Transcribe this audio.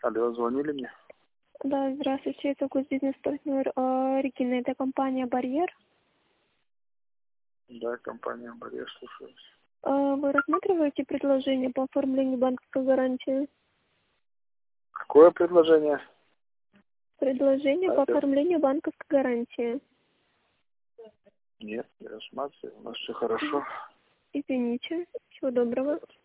Алло, звонили мне? Да, здравствуйте, это бизнес-партнер Регина, это компания «Барьер». Да, компания «Барьер», слушаюсь. Вы рассматриваете предложение по оформлению банковской гарантии? Какое предложение? Предложение по оформлению банковской гарантии. Нет, не рассматриваю, у нас все хорошо. Извините, всего доброго.